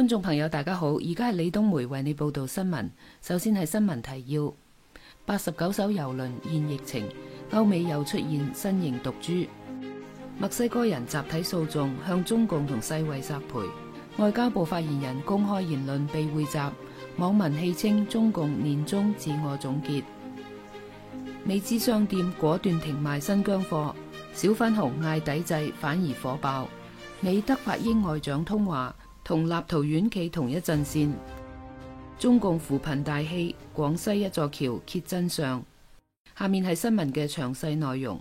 觀眾朋友大家好，而家係李東梅為你報道新聞。首先係新聞提要：89艘郵輪現疫情，歐美又出現新型毒株。墨西哥人集體訴訟向中共同世衛索賠。外交部發言人公開言論被匯集，網民戲稱中共年終自我總結。美資商店果斷停賣新疆貨，小粉紅嗌抵制反而火爆。美德法英外長通話，同立陶宛企同一陣線。中共扶貧大戲，廣西一座橋揭真相。下面係新聞嘅詳細內容。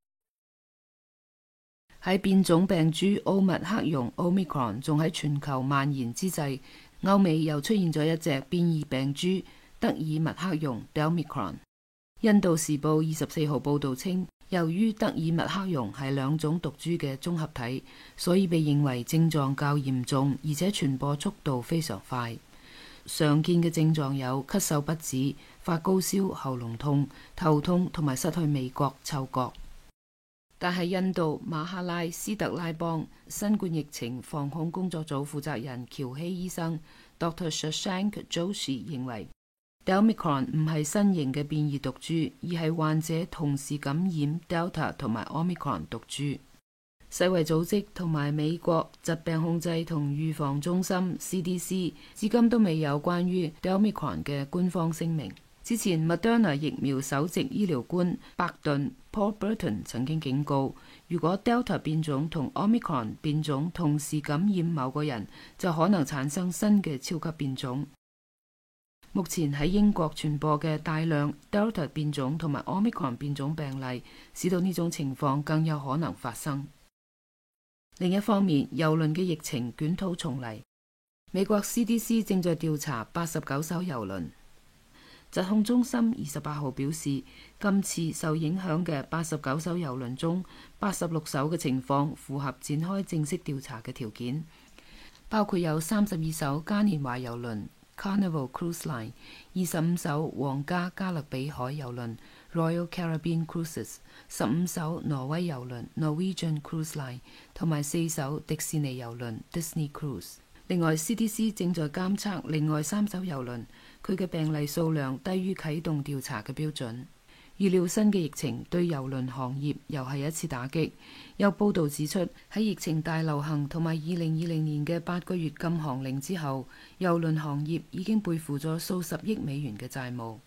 喺變種病株奧密克戎 Omicron 仲喺全球蔓延之際，歐美又出現咗一隻變異病株德爾密克戎 Delmicron。印度時報24號報道稱，由於德爾密克戎係兩種毒株嘅綜合體，所以被認為症狀較嚴重，而且傳播速度非常快。常見嘅症狀有咳嗽不止、發高燒、喉嚨痛、頭痛同埋失去味覺、嗅覺。但係印度馬哈拉斯特拉邦新冠疫情防控工作組負責人喬希醫生 Dr. Shashank Joshi 認為，Delmicron 唔係新型嘅變異毒株，而係患者同時感染 Delta 同埋 Omicron 毒株。世衛組織同埋美國疾病控制同預防中心 CDC 至今都未有關於 Delmicron 嘅官方聲明。之前 Moderna 疫苗首席醫療官伯頓 Paul Burton 曾經警告，如果 Delta 變種同 Omicron 變種同時感染某個人，就可能產生新嘅超級變種。目前喺英國傳播嘅大量 Delta 變種同埋 Omicron 變種病例，使到呢種情況更有可能發生。另一方面，郵輪嘅疫情捲土重嚟，美國 CDC 正在調查89艘郵輪。疾控中心28號表示，今次受影響嘅89艘郵輪中，86艘嘅情況符合展開正式調查嘅條件，包括有32艘嘉年華郵輪 Carnival Cruise Line、25艘皇家加勒比海郵輪 Royal Caribbean Cruises、15艘挪威郵輪 Norwegian Cruise Line 同埋4艘迪士尼郵輪 Disney Cruise。另外 CDC 正在監測另外3艘郵輪，佢嘅病例數量低於啟動調查嘅標準。預料新嘅疫情對郵輪行業又係一次打擊。有報道指出，喺疫情大流行同埋2020年嘅8個月禁航令之後，郵輪行業已經背負咗數十億美元嘅債務。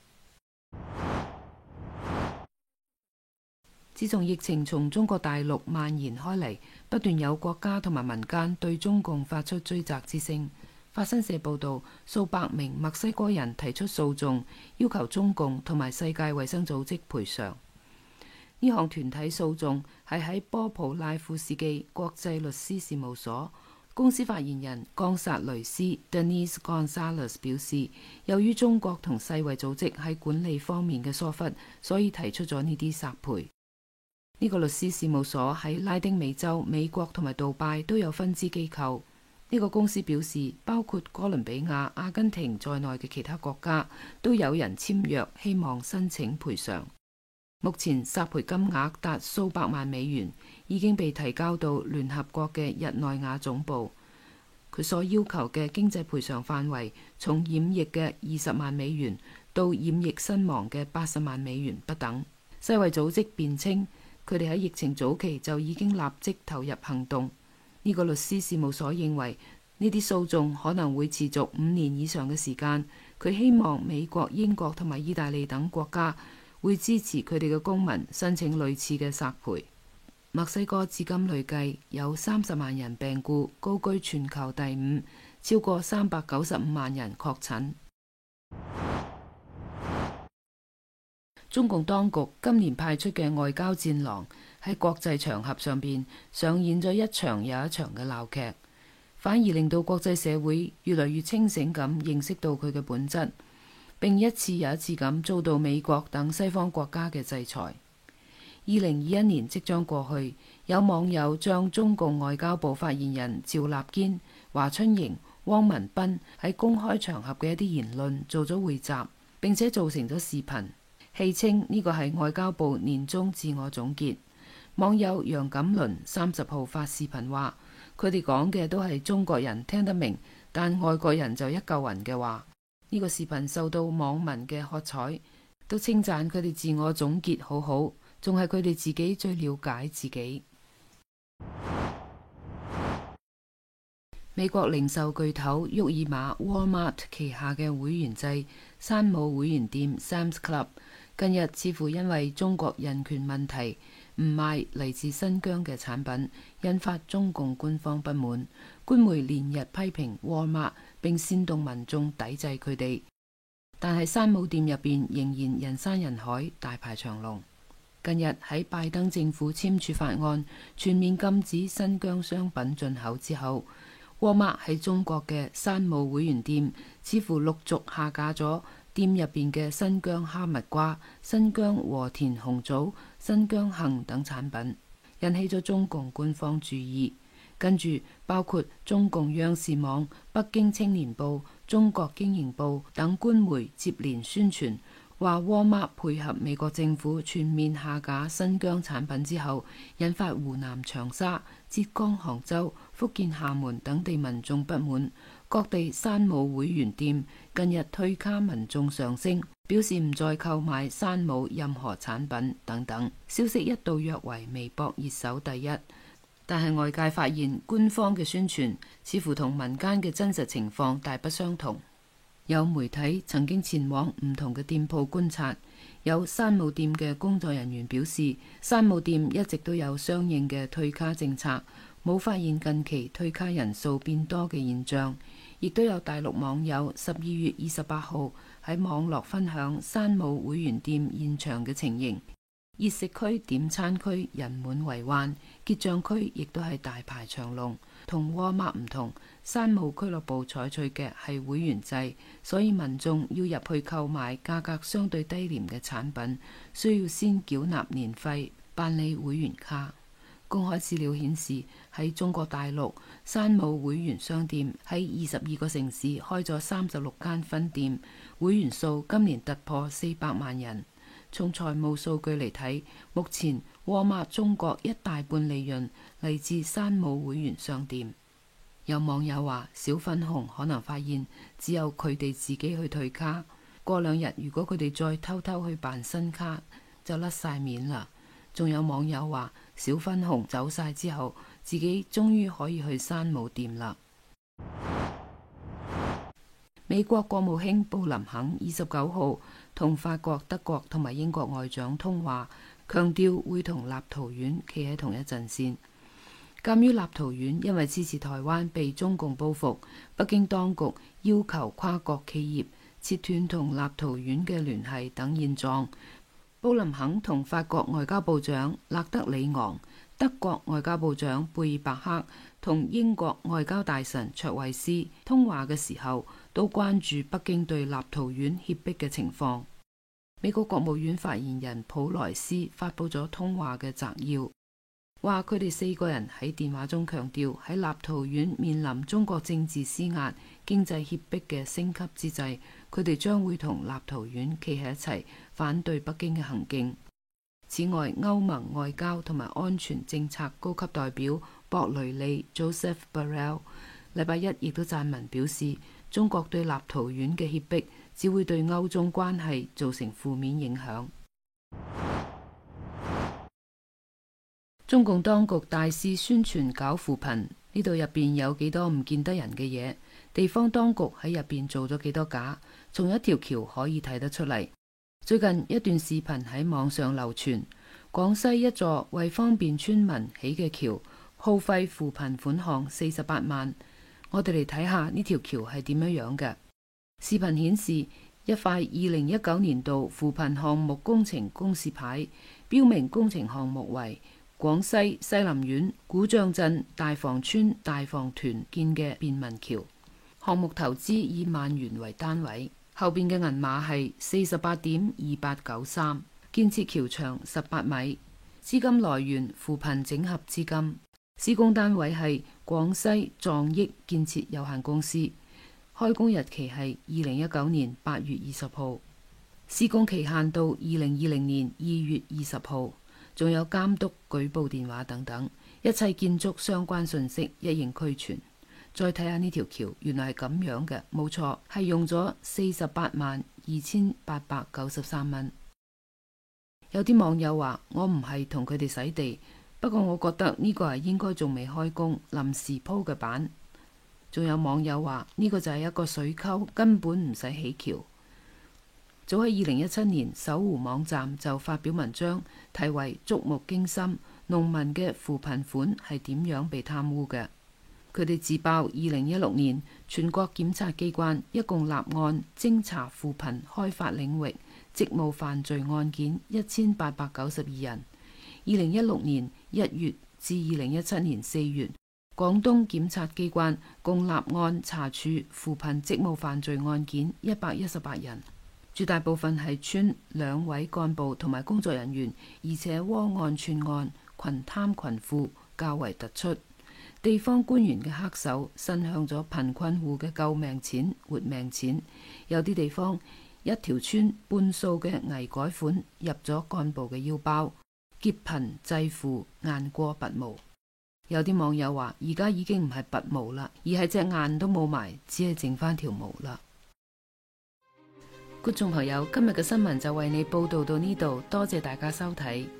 自從疫情從中國大陸蔓延開嚟，不斷有國家同埋民間對中共發出追責之聲。法新社報導，數百名墨西哥人提出訴訟，要求中共同埋世界衛生組織賠償。呢項團體訴訟係喺波普拉夫斯基國際律師事務所。公司發言人岡薩雷斯 Denise Gonzalez 表示，由於中國同世衛組織喺管理方面嘅疏忽，所以提出咗呢啲索賠。呢個律師事務所喺拉丁美洲、美國同埋杜拜都有分支機構。呢個公司表示，包括哥倫比亞、阿根廷在內嘅其他國家都有人簽約，希望申請賠償。目前索賠金額達數百萬美元，已經被提交到聯合國嘅日內瓦總部。佢所要求嘅經濟賠償範圍，從染疫嘅20萬美元到染疫身亡嘅80萬美元不等。世衛組織辯稱，佢哋喺疫情早期就已經立即投入行動。呢個律師事務所認為，呢啲訴訟可能會持續5年以上嘅時間。佢希望美國、英國同埋意大利等國家會支持佢哋嘅公民申請類似嘅索賠。墨西哥至今累計有30萬人病故，高居全球第5，超過395萬人確診。中共當局今年派出嘅外交戰狼喺國際場合上邊上演咗一場又一場嘅鬧劇，反而令到國際社會越來越清醒咁認識到佢嘅本質，並一次又一次咁遭到美國等西方國家嘅制裁。2021年即將過去，有網友將中共外交部發言人趙立堅、華春瑩、汪文斌喺公開場合嘅一啲言論做咗匯集，並且做成咗視頻，戲稱呢個係外交部年終自我總結。網友楊錦麟30號發視頻話，佢哋講嘅都係中國人聽得明， 但外國人就一嚿雲嘅話，呢個視頻受到網民嘅喝彩，都稱讚佢哋自我總結好好，仲係佢哋自己最了解自己。美國零售巨頭沃爾瑪 Walmart 旗下嘅會員制山姆會員店 Sam's Club 近日似乎因為中國人權問題唔賣嚟自新疆嘅產品，引發中共官方不滿。官媒連日批評 Walmart 並煽動民眾抵制佢哋，但係山姆店入邊仍然人山人海，大排長龍。近日喺拜登政府簽署法案全面禁止新疆商品進口之後，沃爾瑪喺中國嘅山姆會員店似乎陸續下架咗店入邊嘅新疆哈密瓜、新疆和田紅棗、新疆杏等產品，引起咗中共官方注意。跟住包括中共央視網、北京青年報、中國經營報等官媒接連宣傳，話沃爾瑪配合美國政府全面下架新疆產品之後，引發湖南長沙、浙江杭州、福建廈門等地民眾不滿。各地山姆會員店近日退卡民眾上升，表示唔再購買山姆任何產品等等。消息一度躍為微博熱搜第一，但係外界發現官方嘅宣傳似乎同民間嘅真實情況大不相同。有媒體曾經前往唔同嘅店鋪觀察，有山姆店嘅工作人員表示，山姆店一直都有相應嘅退卡政策，冇發現近期退卡人數變多嘅現象。亦都有大陸網友12月28號喺網絡分享山姆會員店現場嘅情形，熱食區、點餐區人滿為患，結賬區亦都係大排長龍。同沃爾瑪唔同，山姆俱樂部採取嘅係會員制，所以民眾要入去購買價格相對低廉嘅產品，需要先繳納年費，辦理會員卡。公開資料顯示，喺中國大陸，山姆會員商店喺22個城市開咗36間分店，會員數今年突破400萬人。從財務數據嚟睇，目前沃爾瑪中國一大半利潤嚟自山姆會員商店。有網友話，小粉紅可能發現只有佢哋自己去退卡，過2日如果佢哋再偷偷去辦新卡，就甩晒面啦。仲有網友話，小粉紅走晒之後，自己終於可以去山姆店啦。美國國務卿布林肯29號同法國、德國同埋英國外長通話，強調會同立陶宛企喺同一陣線。鑑於立陶宛因為支持台灣被中共報復，北京當局要求跨國企業切斷同立陶宛嘅聯繫等現狀，布林肯同法國外交部長勒德里昂、德國外交部長貝爾伯克同英國外交大臣卓慧斯通話嘅時候，都關注北京對立陶宛脅迫嘅情況。美國國務院發言人普萊斯發佈咗通話嘅摘要，話佢哋4個人喺電話中強調，喺立陶宛面臨中國政治施壓、經濟脅迫嘅升級之際，佢哋將會同立陶宛企喺一齊，反對北京嘅行徑。此外，歐盟外交同埋安全政策高級代表博雷利 Joseph Borrell 禮拜一亦都撰文表示，中國對立陶宛嘅脅迫只會對歐中關係造成負面影響。中共當局大肆宣傳搞扶貧，呢度入邊有幾多唔見得人嘅嘢？地方當局喺入邊做咗幾多假？從一條橋可以睇得出嚟。最近一段視頻喺網上流傳，廣西一座為方便村民起嘅橋，耗費扶貧款項48萬。我哋嚟睇下呢條橋係點樣樣嘅。視頻顯示一塊2019年度扶貧項目工程公示牌，標明工程項目為廣西西林縣古帳鎮大房村大房團建嘅便民橋，項目投資以萬元為單位，後邊嘅銀碼係48.2893，建設橋長18米，資金來源扶貧整合資金，施工單位係廣西壯益建設有限公司，開工日期係2019年8月20號，施工期限到2020年2月20號。仲有監督舉報電話等等，一切建築相關信息一應俱全。 再睇下呢條橋，原來係咁樣嘅，冇錯，係用咗482893蚊。有啲網友話我唔係同佢哋洗地，不過我覺得呢個係應該仲未開工，臨時鋪嘅板。仲有網友話呢個就係一個水溝，根本唔使起橋。早喺2017年，搜狐網站就發表文章，題為觸目驚心，農民嘅扶貧款係點樣被貪污嘅。佢哋自爆2016年全國檢察機關一共立案偵查扶貧開發領域職務犯罪案件1892人。2016年1月至2017年4月，廣東檢察機關共立案查處扶貧職務犯罪案件118人，絕大部分係村兩位幹部同埋工作人員，而且窩案串案，群貪群富較為突出。地方官員嘅黑手伸向咗貧困戶嘅救命錢、活命錢。有啲地方一條村半數嘅藝改款入咗幹部嘅腰包，劫貧濟富，雁過拔毛。有啲網友話：而家已經唔係拔毛啦，而係隻雁都冇埋，只係剩翻條毛啦。觀眾朋友，今日嘅新聞就為你報道到呢度，多謝大家收睇。